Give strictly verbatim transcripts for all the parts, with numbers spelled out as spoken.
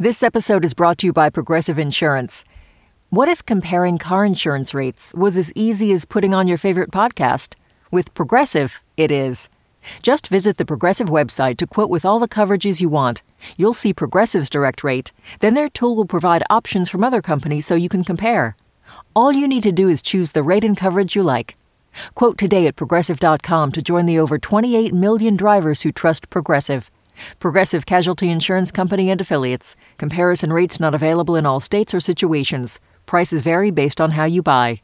This episode is brought to you by Progressive Insurance. What if comparing car insurance rates was as easy as putting on your favorite podcast? With Progressive, it is. Just visit the Progressive website to quote with all the coverages you want. You'll see Progressive's direct rate. Then their tool will provide options from other companies so you can compare. All you need to do is choose the rate and coverage you like. Quote today at Progressive dot com to join the over twenty-eight million drivers who trust Progressive. Progressive Casualty Insurance Company and Affiliates. Comparison rates not available in all states or situations. Prices vary based on how you buy.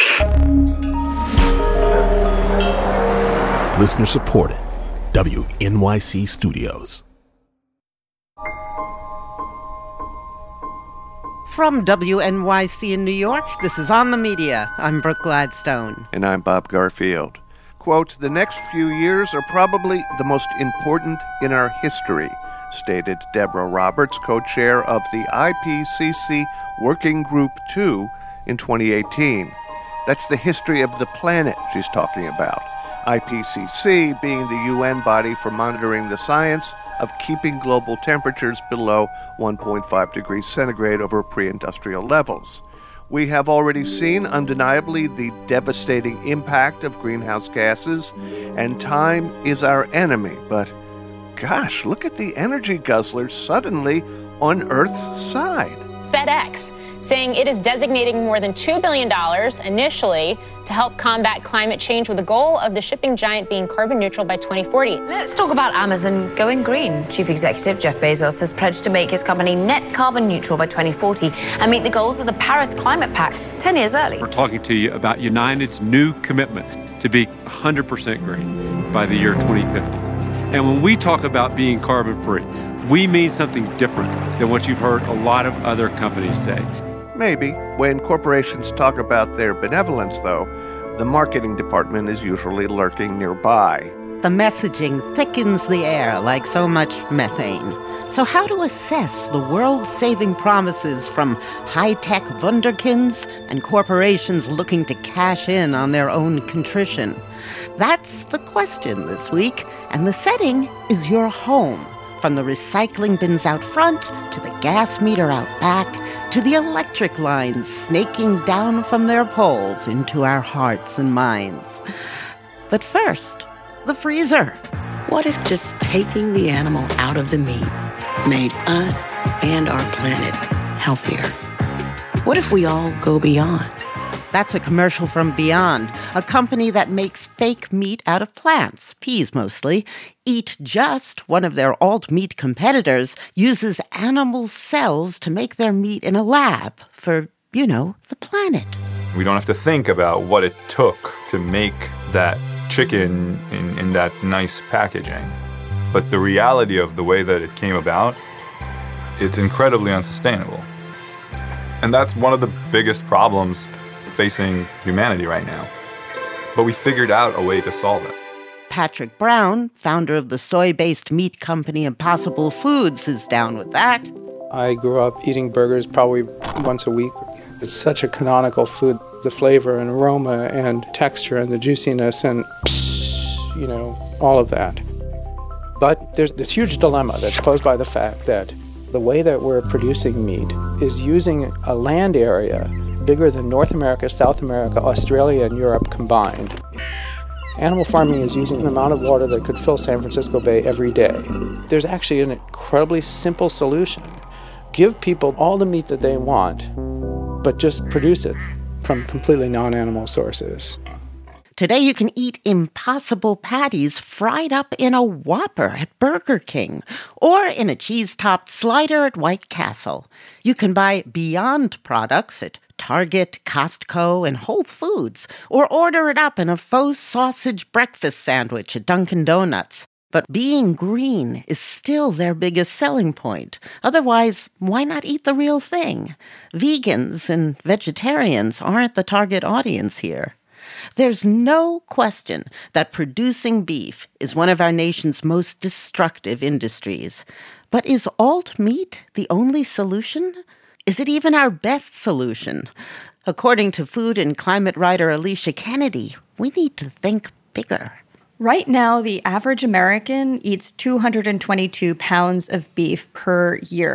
Listener supported. W N Y C Studios. From W N Y C in New York, this is On the Media. I'm Brooke Gladstone. And I'm Bob Garfield. Quote, "The next few years are probably the most important in our history," stated Deborah Roberts, co-chair of the I P C C Working Group two in twenty eighteen. That's the history of the planet she's talking about. I P C C being the U N body for monitoring the science of keeping global temperatures below one point five degrees centigrade over pre-industrial levels. We have already seen, undeniably, the devastating impact of greenhouse gases, and time is our enemy. But, gosh, look at the energy guzzlers suddenly on Earth's side. FedEx saying it is designating more than two billion dollars initially to help combat climate change with the goal of the shipping giant being carbon neutral by twenty forty. Let's talk about Amazon going green. Chief Executive Jeff Bezos has pledged to make his company net carbon neutral by twenty forty and meet the goals of the Paris Climate Pact ten years early. We're talking to you about United's new commitment to be one hundred percent green by the year twenty fifty. And when we talk about being carbon free, we mean something different than what you've heard a lot of other companies say. Maybe. When corporations talk about their benevolence, though, the marketing department is usually lurking nearby. The messaging thickens the air like so much methane. So how to assess the world-saving promises from high-tech wunderkinds and corporations looking to cash in on their own contrition? That's the question this week, and the setting is your home. From the recycling bins out front, to the gas meter out back, to the electric lines snaking down from their poles into our hearts and minds. But first, the freezer. What if just taking the animal out of the meat made us and our planet healthier? What if we all go beyond? That's a commercial from Beyond, a company that makes fake meat out of plants, peas mostly. Eat Just, one of their alt-meat competitors, uses animal cells to make their meat in a lab for, you know, the planet. We don't have to think about what it took to make that chicken in, in that nice packaging. But the reality of the way that it came about, it's incredibly unsustainable. And that's one of the biggest problems facing humanity right now. But we figured out a way to solve it. Patrick Brown, founder of the soy-based meat company Impossible Foods, is down with that. I grew up eating burgers probably once a week. It's such a canonical food. The flavor and aroma and texture and the juiciness and, psh, you know, all of that. But there's this huge dilemma that's posed by the fact that the way that we're producing meat is using a land area bigger than North America, South America, Australia, and Europe combined. Animal farming is using an amount of water that could fill San Francisco Bay every day. There's actually an incredibly simple solution. Give people all the meat that they want, but just produce it from completely non-animal sources. Today you can eat Impossible patties fried up in a Whopper at Burger King or in a cheese-topped slider at White Castle. You can buy Beyond products at Target, Costco, and Whole Foods, or order it up in a faux sausage breakfast sandwich at Dunkin' Donuts. But being green is still their biggest selling point. Otherwise, why not eat the real thing? Vegans and vegetarians aren't the target audience here. There's no question that producing beef is one of our nation's most destructive industries. But is alt meat the only solution? Is it even our best solution? According to food and climate writer Alicia Kennedy, we need to think bigger. Right now, the average American eats two hundred twenty-two pounds of beef per year.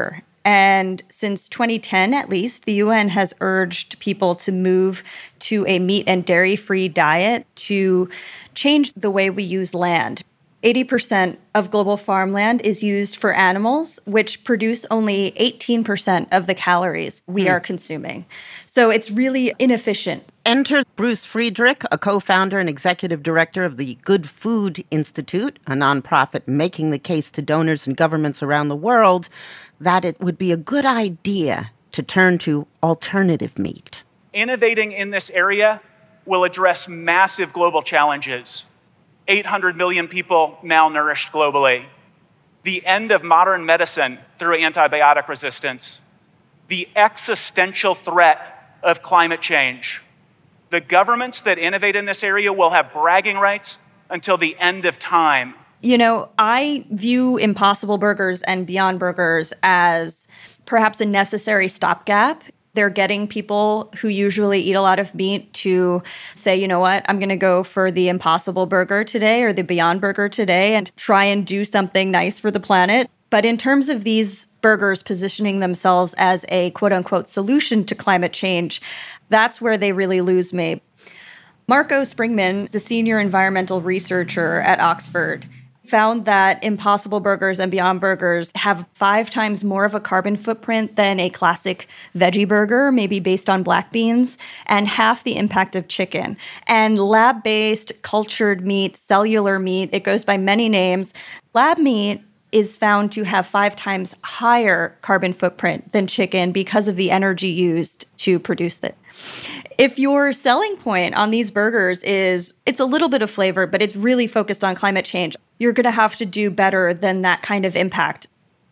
And since twenty ten, at least, the U N has urged people to move to a meat and dairy-free diet to change the way we use land. eighty percent of global farmland is used for animals, which produce only eighteen percent of the calories we mm. are consuming. So it's really inefficient. Enter Bruce Friedrich, a co-founder and executive director of the Good Food Institute, a nonprofit making the case to donors and governments around the world that it would be a good idea to turn to alternative meat. Innovating in this area will address massive global challenges. eight hundred million people malnourished globally, the end of modern medicine through antibiotic resistance, the existential threat of climate change. The governments that innovate in this area will have bragging rights until the end of time. You know, I view Impossible Burgers and Beyond Burgers as perhaps a necessary stopgap. They're getting people who usually eat a lot of meat to say, you know what, I'm going to go for the Impossible Burger today or the Beyond Burger today and try and do something nice for the planet. But in terms of these burgers positioning themselves as a quote-unquote solution to climate change, that's where they really lose me. Marco Springman, the senior environmental researcher at Oxford, found that Impossible Burgers and Beyond Burgers have five times more of a carbon footprint than a classic veggie burger, maybe based on black beans, and half the impact of chicken. And lab-based cultured meat, cellular meat, it goes by many names. Lab meat is found to have five times higher carbon footprint than chicken because of the energy used to produce it. If your selling point on these burgers is it's a little bit of flavor, but it's really focused on climate change, you're going to have to do better than that kind of impact.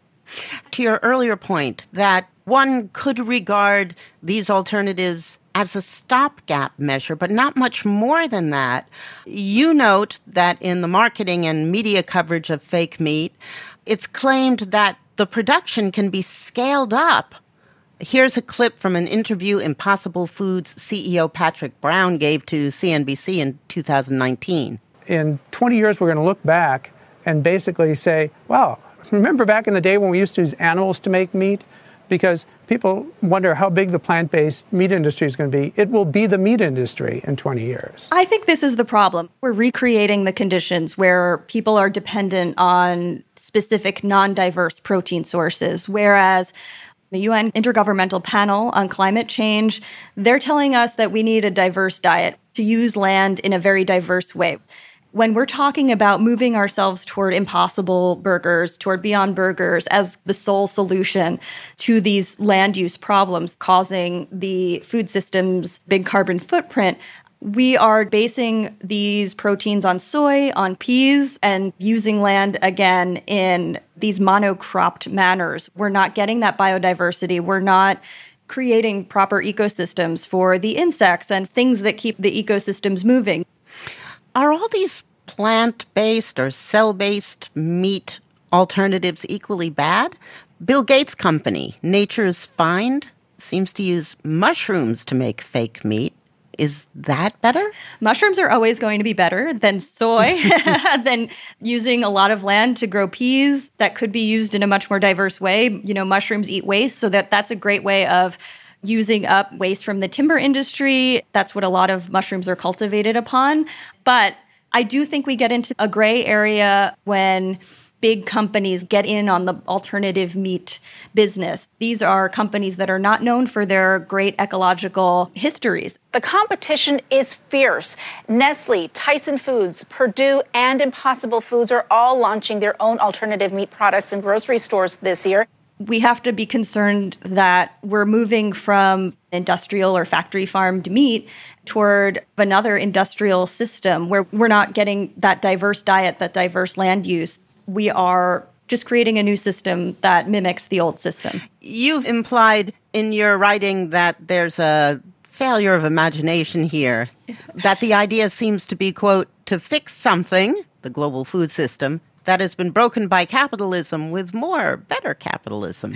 To your earlier point that one could regard these alternatives as a stopgap measure, but not much more than that. You note that in the marketing and media coverage of fake meat, it's claimed that the production can be scaled up. Here's a clip from an interview Impossible Foods C E O Patrick Brown gave to C N B C in two thousand nineteen. In twenty years, we're going to look back and basically say, wow, remember back in the day when we used to use animals to make meat? Because people wonder how big the plant-based meat industry is going to be. It will be the meat industry in twenty years. I think this is the problem. We're recreating the conditions where people are dependent on specific non-diverse protein sources, whereas the U N Intergovernmental Panel on Climate Change, they're telling us that we need a diverse diet to use land in a very diverse way. When we're talking about moving ourselves toward Impossible Burgers, toward Beyond Burgers as the sole solution to these land use problems causing the food system's big carbon footprint, we are basing these proteins on soy, on peas, and using land again in these monocropped manners. We're not getting that biodiversity. We're not creating proper ecosystems for the insects and things that keep the ecosystems moving. Are all these plant-based or cell-based meat alternatives equally bad? Bill Gates' company, Nature's Find, seems to use mushrooms to make fake meat. Is that better? Mushrooms are always going to be better than soy, than using a lot of land to grow peas that could be used in a much more diverse way. You know, mushrooms eat waste, so that that's a great way of using up waste from the timber industry. That's what a lot of mushrooms are cultivated upon. But I do think we get into a gray area when big companies get in on the alternative meat business. These are companies that are not known for their great ecological histories. The competition is fierce. Nestle, Tyson Foods, Purdue, and Impossible Foods are all launching their own alternative meat products in grocery stores this year. We have to be concerned that we're moving from industrial or factory farmed meat toward another industrial system where we're not getting that diverse diet, that diverse land use. We are just creating a new system that mimics the old system. You've implied in your writing that there's a failure of imagination here, that the idea seems to be, quote, to fix something, the global food system, that has been broken by capitalism with more, better capitalism.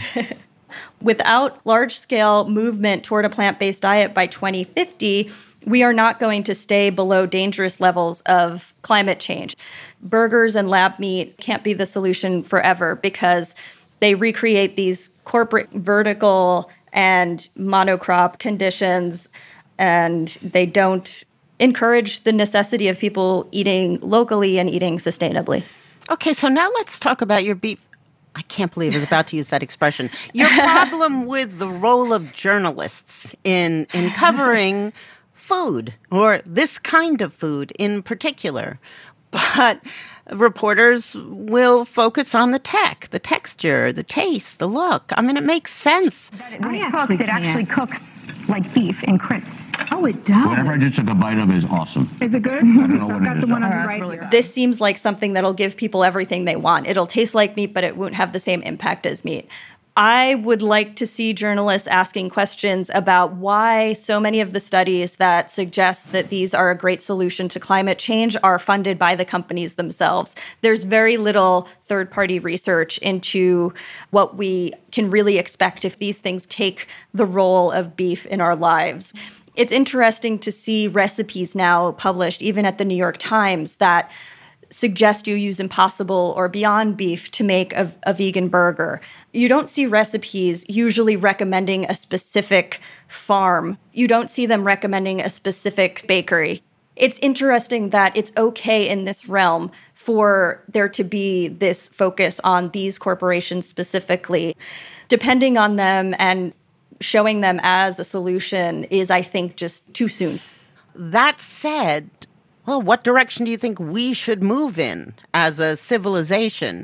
Without large-scale movement toward a plant-based diet by twenty fifty, we are not going to stay below dangerous levels of climate change. Burgers and lab meat can't be the solution forever because They recreate these corporate vertical and monocrop conditions, and they don't encourage the necessity of people eating locally and eating sustainably. Okay, so now let's talk about your beef. I can't believe I was about to use that expression. Your problem with the role of journalists in in covering food, or this kind of food in particular. But reporters will focus on the tech, the texture, the taste, the look. I mean, it makes sense. When it cooks, it actually cooks like beef in crisps. Oh, it does? Whatever I just took a bite of is awesome. Is it good? I don't know so what I've got it the is. one on Oh, the that's right really here. This seems like something that'll give people everything they want. It'll taste like meat, but it won't have the same impact as meat. I would like to see journalists asking questions about why so many of the studies that suggest that these are a great solution to climate change are funded by the companies themselves. There's very little third-party research into what we can really expect if these things take the role of beef in our lives. It's interesting to see recipes now published, even at the New York Times, that suggest you use Impossible or Beyond Beef to make a, a vegan burger. You don't see recipes usually recommending a specific farm. You don't see them recommending a specific bakery. It's interesting that it's okay in this realm for there to be this focus on these corporations specifically. Depending on them and showing them as a solution is, I think, just too soon. That said, well, what direction do you think we should move in as a civilization?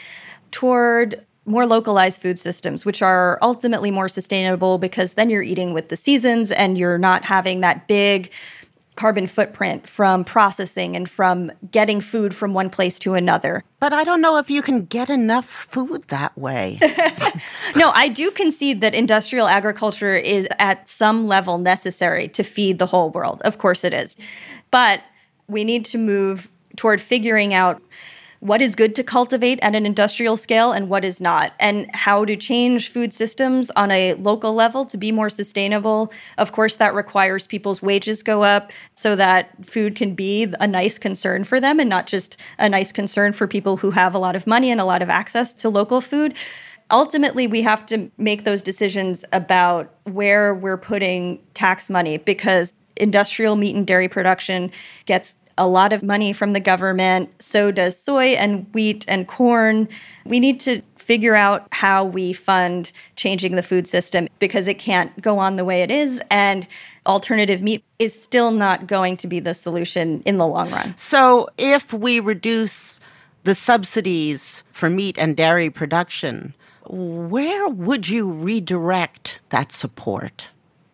Toward more localized food systems, which are ultimately more sustainable because then you're eating with the seasons and you're not having that big carbon footprint from processing and from getting food from one place to another. But I don't know if you can get enough food that way. No, I do concede that industrial agriculture is at some level necessary to feed the whole world. Of course it is. But we need to move toward figuring out what is good to cultivate at an industrial scale and what is not, and how to change food systems on a local level to be more sustainable. Of course, that requires people's wages go up so that food can be a nice concern for them and not just a nice concern for people who have a lot of money and a lot of access to local food. Ultimately, we have to make those decisions about where we're putting tax money, because industrial meat and dairy production gets a lot of money from the government. So does soy and wheat and corn. We need to figure out how we fund changing the food system, because it can't go on the way it is. And alternative meat is still not going to be the solution in the long run. So if we reduce the subsidies for meat and dairy production, where would you redirect that support?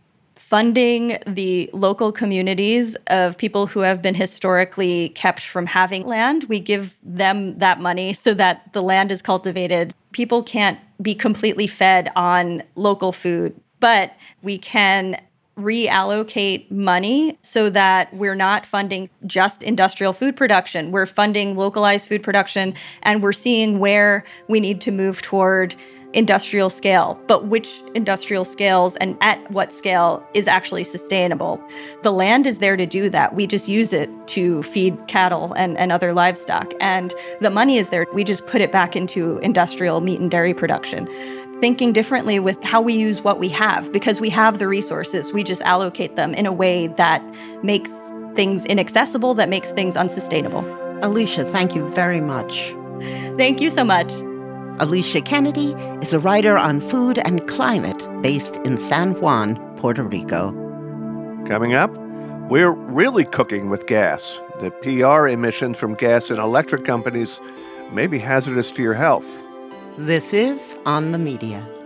Funding the local communities of people who have been historically kept from having land. We give them that money so that the land is cultivated. People can't be completely fed on local food, but we can reallocate money so that we're not funding just industrial food production. We're funding localized food production, and we're seeing where we need to move toward industrial scale, but which industrial scales and at what scale is actually sustainable. The land is there to do that. We just use it to feed cattle and, and other livestock. And the money is there. We just put it back into industrial meat and dairy production. Thinking differently with how we use what we have, because we have the resources. We just allocate them in a way that makes things inaccessible, that makes things unsustainable. Alicia, thank you very much. Thank you so much. Alicia Kennedy is a writer on food and climate based in San Juan, Puerto Rico. Coming up, we're really cooking with gas. The P R emissions from gas and electric companies may be hazardous to your health. This is On the Media.